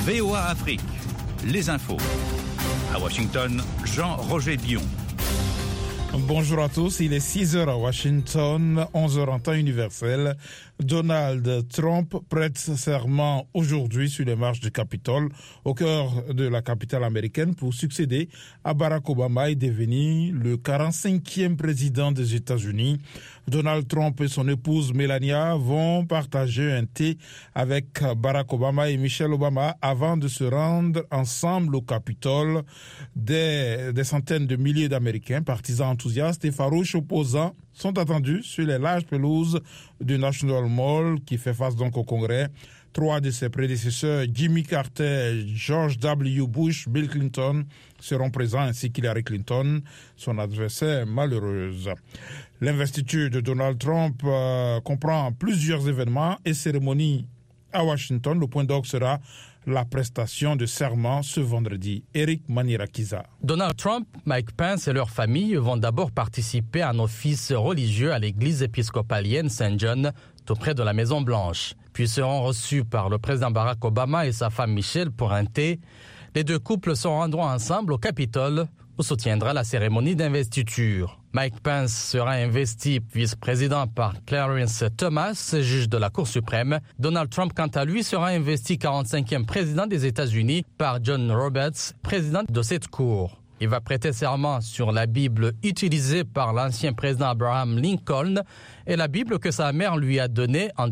VOA Afrique, les infos. À Washington, Jean-Roger Bion. Bonjour à tous, il est 6h à Washington, 11h en temps universel. Donald Trump prête serment aujourd'hui sur les marches du Capitole, au cœur de la capitale américaine, pour succéder à Barack Obama et devenir le 45e président des États-Unis. Donald Trump et son épouse Melania vont partager un thé avec Barack Obama et Michelle Obama avant de se rendre ensemble au Capitole. Des centaines de milliers d'Américains, partisans enthousiastes et farouches opposants, sont attendus sur les larges pelouses du National Mall qui fait face donc au Congrès. 3 de ses prédécesseurs, Jimmy Carter, George W. Bush, Bill Clinton, seront présents, ainsi qu'Hillary Clinton, son adversaire malheureuse. L'investiture de Donald Trump comprend plusieurs événements et cérémonies à Washington. Le point d'orgue sera la prestation de serment ce vendredi. Eric Manirakiza. Donald Trump, Mike Pence et leur famille vont d'abord participer à un office religieux à l'église épiscopalienne Saint John, tout près de la Maison-Blanche. Puis seront reçus par le président Barack Obama et sa femme Michelle pour un thé. Les deux couples se rendront ensemble au Capitole, où se tiendra la cérémonie d'investiture. Mike Pence sera investi vice-président par Clarence Thomas, juge de la Cour suprême. Donald Trump, quant à lui, sera investi 45e président des États-Unis par John Roberts, président de cette Cour. Il va prêter serment sur la Bible utilisée par l'ancien président Abraham Lincoln et la Bible que sa mère lui a donnée en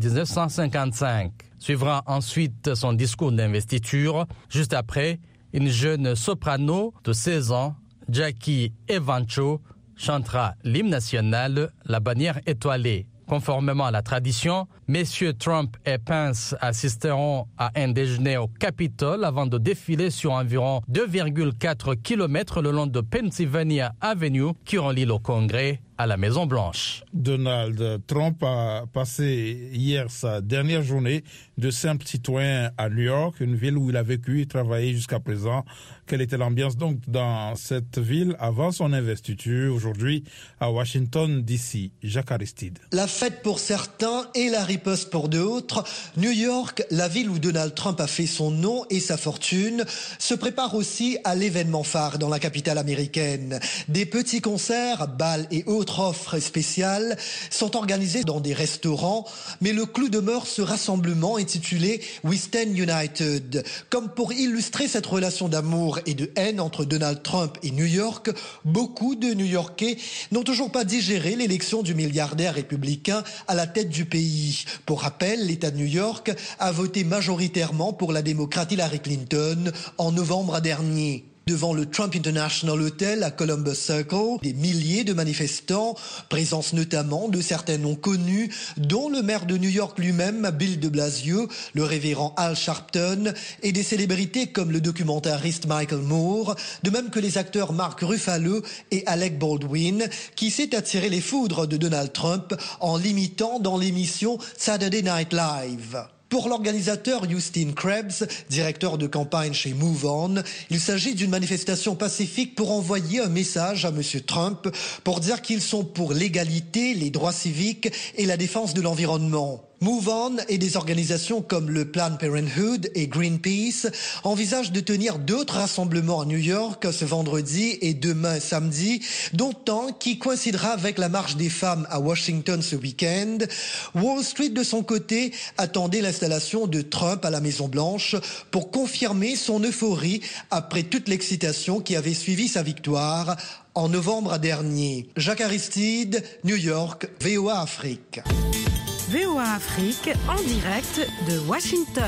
1955. Suivra ensuite son discours d'investiture. Juste après, une jeune soprano de 16 ans, Jackie Evancho, chantera l'hymne national, la bannière étoilée. Conformément à la tradition, messieurs Trump et Pence assisteront à un déjeuner au Capitole avant de défiler sur environ 2,4 km le long de Pennsylvania Avenue qui relie le Congrès à la Maison-Blanche. Donald Trump a passé hier sa dernière journée de simple citoyen à New York, une ville où il a vécu et travaillé jusqu'à présent. Quelle était l'ambiance donc dans cette ville avant son investiture aujourd'hui à Washington DC? Jacques Aristide. La fête pour certains et la riposte pour d'autres. New York, la ville où Donald Trump a fait son nom et sa fortune, se prépare aussi à l'événement phare dans la capitale américaine. Des petits concerts, bals et autres offres spéciales sont organisées dans des restaurants, mais le clou demeure ce rassemblement intitulé We Stand United. Comme pour illustrer cette relation d'amour et de haine entre Donald Trump et New York, beaucoup de New-Yorkais n'ont toujours pas digéré l'élection du milliardaire républicain à la tête du pays. Pour rappel, l'État de New York a voté majoritairement pour la démocrate Hillary Clinton en novembre dernier. Devant le Trump International Hotel à Columbus Circle, des milliers de manifestants, présence notamment de certains noms connus, dont le maire de New York lui-même, Bill de Blasio, le révérend Al Sharpton, et des célébrités comme le documentariste Michael Moore, de même que les acteurs Mark Ruffalo et Alec Baldwin, qui s'est attiré les foudres de Donald Trump en l'imitant dans l'émission Saturday Night Live. Pour l'organisateur Houston Krebs, directeur de campagne chez Move On, il s'agit d'une manifestation pacifique pour envoyer un message à M. Trump pour dire qu'ils sont pour l'égalité, les droits civiques et la défense de l'environnement. Move On et des organisations comme le Planned Parenthood et Greenpeace envisagent de tenir d'autres rassemblements à New York ce vendredi et demain samedi, dont un qui coïncidera avec la marche des femmes à Washington ce week-end. Wall Street, de son côté, attendait l'installation de Trump à la Maison-Blanche pour confirmer son euphorie après toute l'excitation qui avait suivi sa victoire en novembre dernier. Jacques Aristide, New York, VOA Afrique. VOA Afrique, en direct de Washington.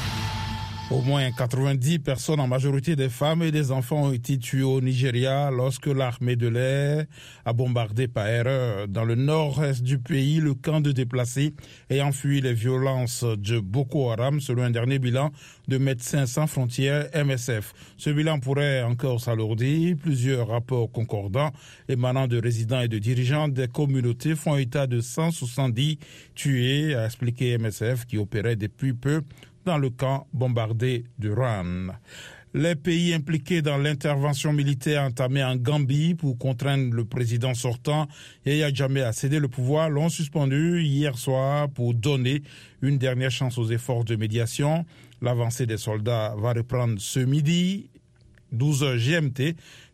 Au moins 90 personnes, en majorité des femmes et des enfants, ont été tuées au Nigeria lorsque l'armée de l'air a bombardé par erreur dans le nord-est du pays le camp de déplacés ayant fui les violences de Boko Haram, selon un dernier bilan de Médecins sans frontières, MSF. Ce bilan pourrait encore s'alourdir. Plusieurs rapports concordants émanant de résidents et de dirigeants des communautés font état de 170 tués, a expliqué MSF, qui opérait depuis peu dans le camp bombardé de Ran. Les pays impliqués dans l'intervention militaire entamée en Gambie pour contraindre le président sortant, Yahya Jammeh, à céder le pouvoir, l'ont suspendu hier soir pour donner une dernière chance aux efforts de médiation. L'avancée des soldats va reprendre ce midi, 12h GMT,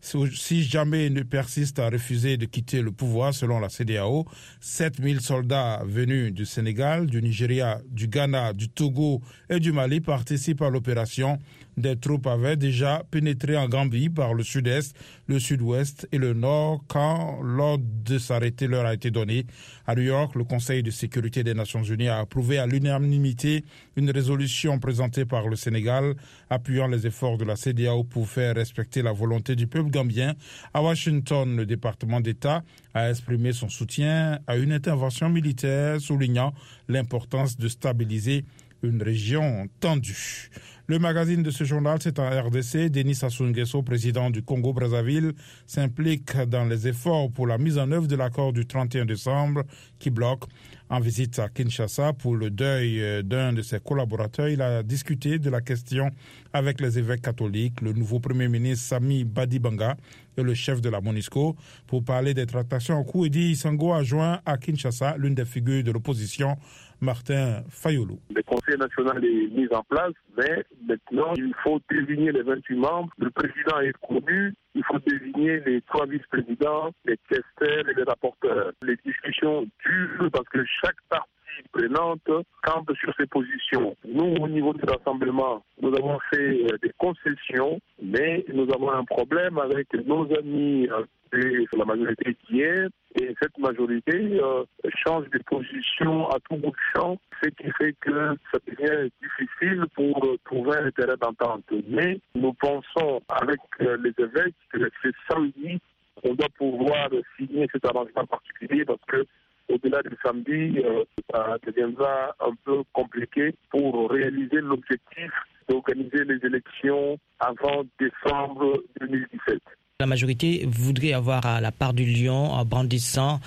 si jamais ils ne persistent à refuser de quitter le pouvoir selon la CEDEAO. 7000 soldats venus du Sénégal, du Nigeria, du Ghana, du Togo et du Mali participent à l'opération. Des troupes avaient déjà pénétré en Gambie par le sud-est, le sud-ouest et le nord quand l'ordre de s'arrêter leur a été donné. À New York, le Conseil de sécurité des Nations Unies a approuvé à l'unanimité une résolution présentée par le Sénégal appuyant les efforts de la CEDEAO pour faire respecter la volonté du peuple gambien. À Washington, le département d'État a exprimé son soutien à une intervention militaire, soulignant l'importance de stabiliser une région tendue. Le magazine de ce journal, c'est en RDC. Denis Sassou Nguesso, président du Congo-Brazzaville, s'implique dans les efforts pour la mise en œuvre de l'accord du 31 décembre qui bloque. En visite à Kinshasa pour le deuil d'un de ses collaborateurs, il a discuté de la question avec les évêques catholiques, le nouveau Premier ministre Sami Badibanga et le chef de la MONUSCO. Pour parler des tractations en cours, Edi Sango a joint à Kinshasa l'une des figures de l'opposition, Martin Fayoulou. Le Conseil national est mis en place, mais maintenant il faut désigner les 28 membres. Le président est connu, il faut désigner les 3 vice-présidents, les questeurs et les rapporteurs. Les discussions durent parce que chaque partie prenante campe sur ses positions. Nous, au niveau du rassemblement, nous avons fait des concessions, mais nous avons un problème avec nos amis de la majorité qui est, et cette majorité change de position à tout bout de champ, ce qui fait que ça devient difficile pour trouver un terrain d'entente. Mais nous pensons avec les évêques que c'est samedi qu'on doit pouvoir signer cet arrangement particulier parce que au-delà du samedi, ça deviendra un peu compliqué pour réaliser l'objectif d'organiser les élections avant décembre 2017. La majorité voudrait avoir la part du lion en brandissant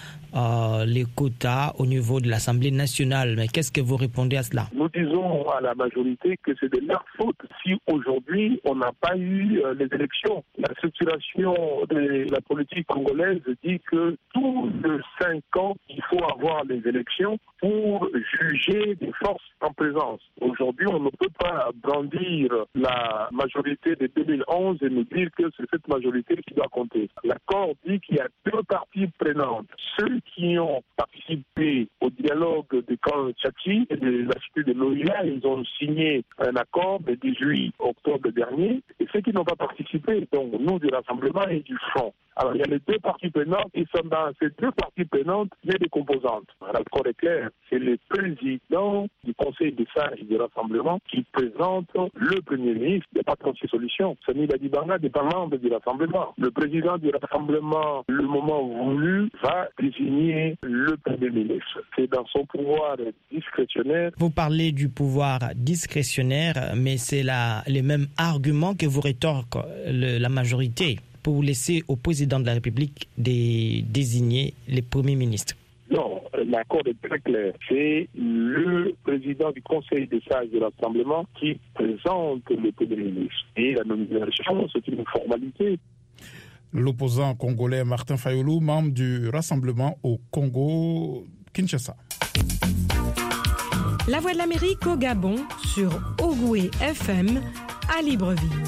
les quotas au niveau de l'Assemblée nationale. Mais qu'est-ce que vous répondez à cela? Nous disons à la majorité que c'est de leur faute si aujourd'hui on n'a pas eu les élections. La structuration de la politique congolaise dit que tous les 5 ans, il faut avoir les élections pour juger des forces en présence. Aujourd'hui, on ne peut pas brandir la majorité de 2011 et nous dire que c'est cette majorité qui doit compter. L'accord dit qu'il y a 2 parties prenantes. Ceux qui ont participé au dialogue de camp Tchaki et de la cité de l'OIA, ils ont signé un accord le 18 octobre dernier, et ceux qui n'ont pas participé, donc nous du Rassemblement et du Front. Alors il y a les 2 parties prenantes, et sont dans ces 2 parties prenantes, il y a des composantes. L'accord est clair, c'est le président du Conseil des sages du Rassemblement qui présente le Premier ministre. Il n'y a pas 36 solutions. Sami Badibanga n'est pas membre du Rassemblement. Le président du Rassemblement, le moment voulu, va désigner le Premier ministre. C'est dans son pouvoir discrétionnaire. Vous parlez du pouvoir discrétionnaire, mais c'est les mêmes arguments que vous rétorque la majorité pour laisser au président de la République de désigner les premiers ministres. Non, l'accord est très clair. C'est le président du Conseil des sages de l'Assemblée qui présente le Premier ministre. Et la nomination, c'est une formalité. L'opposant congolais Martin Fayoulou, membre du Rassemblement au Congo-Kinshasa. La Voix de l'Amérique au Gabon sur Ogoué FM à Libreville.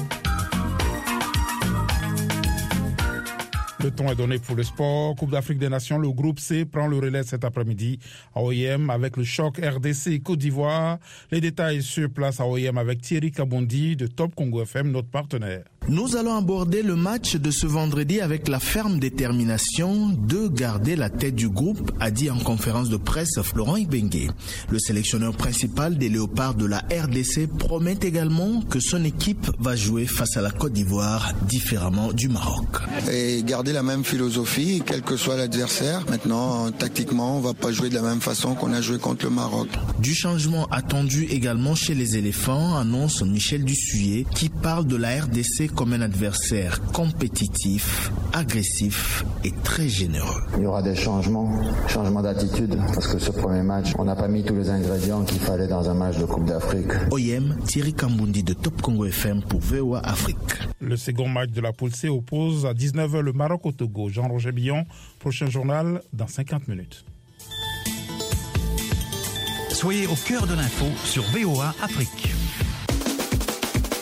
Le temps est donné pour le sport. Coupe d'Afrique des Nations, le groupe C prend le relais cet après-midi à OIM avec le choc RDC Côte d'Ivoire. Les détails sur place à OIM avec Thierry Kabondi de Top Congo FM, notre partenaire. Nous allons aborder le match de ce vendredi avec la ferme détermination de garder la tête du groupe, a dit en conférence de presse Florent Ibenge. Le sélectionneur principal des Léopards de la RDC promet également que son équipe va jouer face à la Côte d'Ivoire différemment du Maroc. Et garder la même philosophie, quel que soit l'adversaire. Maintenant, tactiquement, on ne va pas jouer de la même façon qu'on a joué contre le Maroc. Du changement attendu également chez les éléphants, annonce Michel Dussuyer, qui parle de la RDC comme un adversaire compétitif, agressif et très généreux. Il y aura des changements d'attitude, parce que ce premier match, on n'a pas mis tous les ingrédients qu'il fallait dans un match de Coupe d'Afrique. OIM, Thierry Kambundi de Top Congo FM pour VOA Afrique. Le second match de la poule C oppose à 19h le Maroc au Togo. Jean-Roger Billon, prochain journal dans 50 minutes. Soyez au cœur de l'info sur VOA Afrique.